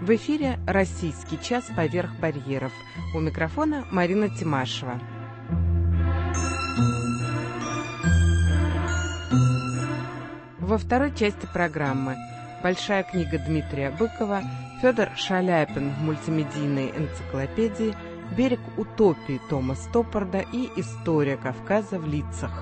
В эфире «Российский час поверх барьеров». У микрофона Марина Тимашева. Во второй части программы «Большая книга» Дмитрия Быкова, Федор Шаляпин в мультимедийной энциклопедии, «Берег утопии» Тома Стоппарда и «История Кавказа в лицах».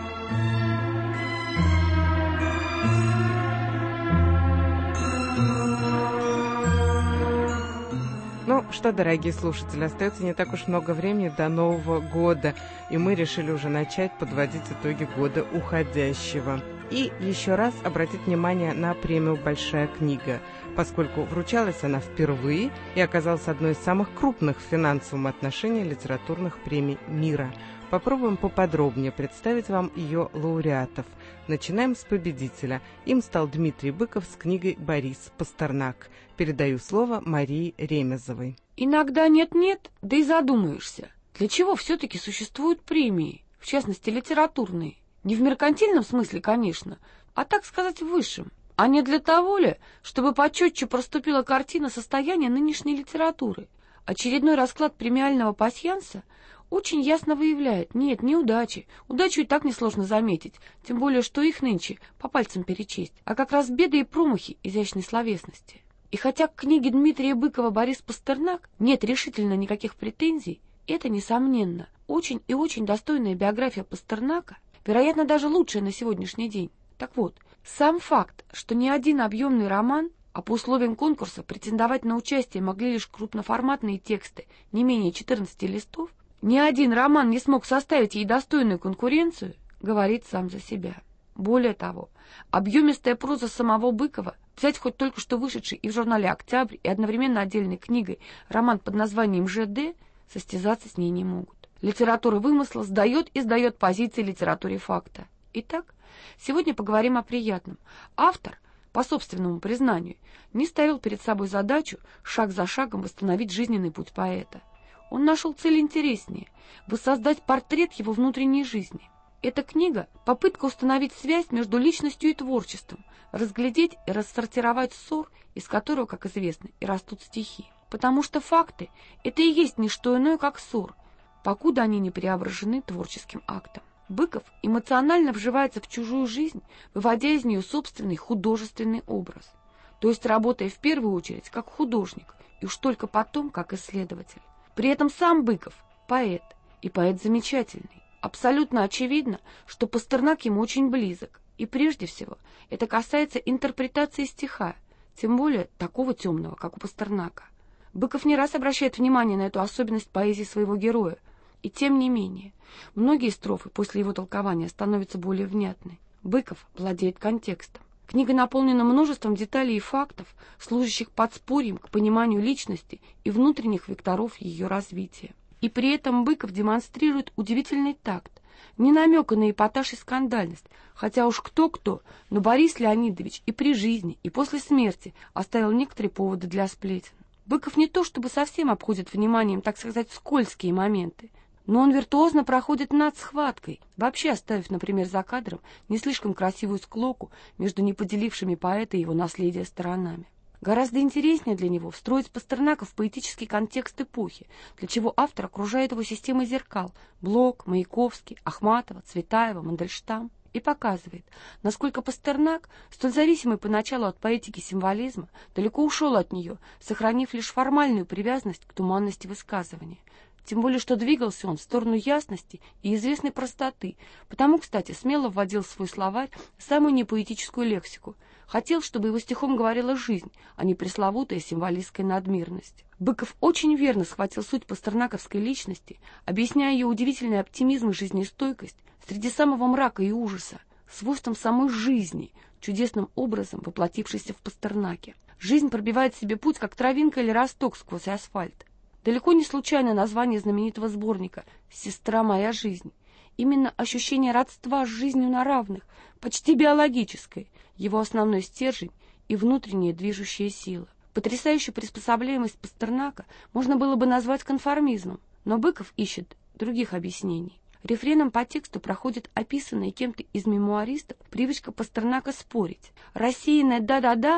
Ну что, дорогие слушатели, остается не так уж много времени до Нового года, и мы решили уже начать подводить итоги года уходящего. И еще раз обратить внимание на премию «Большая книга», поскольку вручалась она впервые и оказалась одной из самых крупных в финансовом отношении литературных премий мира. Попробуем поподробнее представить вам ее лауреатов. Начинаем с победителя. Им стал Дмитрий Быков с книгой «Борис Пастернак». Передаю слово Марии Ремезовой. Иногда нет-нет, да и задумаешься, для чего все-таки существуют премии, в частности литературные. Не в меркантильном смысле, конечно, а, так сказать, в высшем. А не для того ли, чтобы почетче проступила картина состояния нынешней литературы? Очередной расклад премиального пасьянса очень ясно выявляет: нет, неудачи. Удачу и так несложно заметить, тем более, что их нынче по пальцам перечесть, а как раз беды и промахи изящной словесности. И хотя к книге Дмитрия Быкова «Борис Пастернак» нет решительно никаких претензий, это, несомненно, очень и очень достойная биография Пастернака, вероятно, даже лучшая на сегодняшний день. Так вот, сам факт, что ни один объемный роман, а по условиям конкурса претендовать на участие могли лишь крупноформатные тексты не менее 14 листов, ни один роман не смог составить ей достойную конкуренцию, говорит сам за себя. Более того, объемистая проза самого Быкова, взять хоть только что вышедший и в журнале «Октябрь», и одновременно отдельной книгой роман под названием «ЖД», состязаться с ней не могут. Литература вымысла сдает и сдает позиции литературе факта. Итак, сегодня поговорим о приятном. Автор, по собственному признанию, не ставил перед собой задачу шаг за шагом восстановить жизненный путь поэта. Он нашел цель интереснее – воссоздать портрет его внутренней жизни. Эта книга – попытка установить связь между личностью и творчеством, разглядеть и рассортировать ссор, из которого, как известно, и растут стихи. Потому что факты – это и есть не что иное, как ссор, покуда они не преображены творческим актом. Быков эмоционально вживается в чужую жизнь, выводя из нее собственный художественный образ, то есть работая в первую очередь как художник и уж только потом как исследователь. При этом сам Быков – поэт, и поэт замечательный. Абсолютно очевидно, что Пастернак ему очень близок, и прежде всего это касается интерпретации стиха, тем более такого темного, как у Пастернака. Быков не раз обращает внимание на эту особенность поэзии своего героя, и тем не менее, многие строфы после его толкования становятся более внятны. Быков владеет контекстом. Книга наполнена множеством деталей и фактов, служащих подспорьем к пониманию личности и внутренних векторов ее развития. И при этом Быков демонстрирует удивительный такт, не намека на эпатаж и скандальность, хотя уж кто-кто, но Борис Леонидович и при жизни, и после смерти оставил некоторые поводы для сплетен. Быков не то чтобы совсем обходит вниманием, так сказать, скользкие моменты, но он виртуозно проходит над схваткой, вообще оставив, например, за кадром не слишком красивую склоку между не поделившими поэта и его наследие сторонами. Гораздо интереснее для него встроить Пастернака в поэтический контекст эпохи, для чего автор окружает его системой зеркал – Блок, Маяковский, Ахматова, Цветаева, Мандельштам – и показывает, насколько Пастернак, столь зависимый поначалу от поэтики символизма, далеко ушел от нее, сохранив лишь формальную привязанность к туманности высказывания. Тем более, что двигался он в сторону ясности и известной простоты, потому, кстати, смело вводил в свой словарь самую непоэтическую лексику. Хотел, чтобы его стихом говорила жизнь, а не пресловутая символистская надмирность. Быков очень верно схватил суть пастернаковской личности, объясняя ее удивительный оптимизм и жизнестойкость среди самого мрака и ужаса, свойством самой жизни, чудесным образом воплотившейся в Пастернаке. Жизнь пробивает себе путь, как травинка или росток сквозь асфальт. Далеко не случайно название знаменитого сборника «Сестра моя жизнь». Именно ощущение родства с жизнью на равных, почти биологическое, его основной стержень и внутренняя движущая сила. Потрясающую приспособляемость Пастернака можно было бы назвать конформизмом, но Быков ищет других объяснений. Рефреном по тексту проходит описанная кем-то из мемуаристов привычка Пастернака спорить. Рассеянное «да-да-да»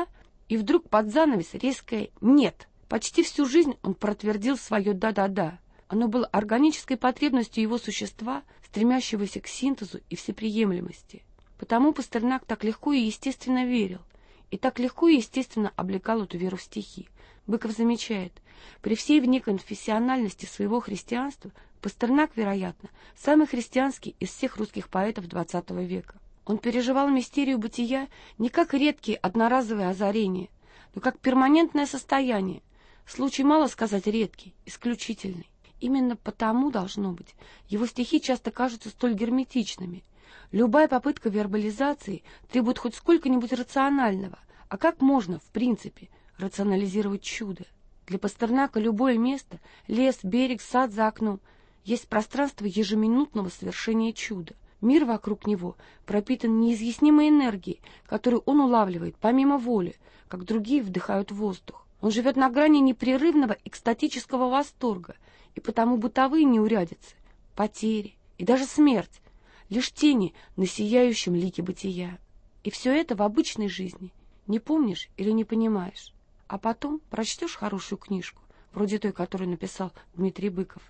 И вдруг под занавес резкое «нет». Почти всю жизнь он протвердил свое «да-да-да». Оно было органической потребностью его существа, стремящегося к синтезу и всеприемлемости. Потому Пастернак так легко и естественно верил, и так легко и естественно облекал эту веру в стихи. Быков замечает, при всей внеконфессиональности своего христианства Пастернак, вероятно, самый христианский из всех русских поэтов XX века. Он переживал мистерию бытия не как редкие одноразовые озарения, но как перманентное состояние, случай, мало сказать, редкий, исключительный. Именно потому, должно быть, его стихи часто кажутся столь герметичными. Любая попытка вербализации требует хоть сколько-нибудь рационального. А как можно, в принципе, рационализировать чудо? Для Пастернака любое место — лес, берег, сад за окном — есть пространство ежеминутного совершения чуда. Мир вокруг него пропитан неизъяснимой энергией, которую он улавливает помимо воли, как другие вдыхают воздух. Он живет на грани непрерывного экстатического восторга, и потому бытовые неурядицы, потери и даже смерть — лишь тени на сияющем лике бытия. И все это в обычной жизни не помнишь или не понимаешь. А потом прочтешь хорошую книжку, вроде той, которую написал Дмитрий Быков,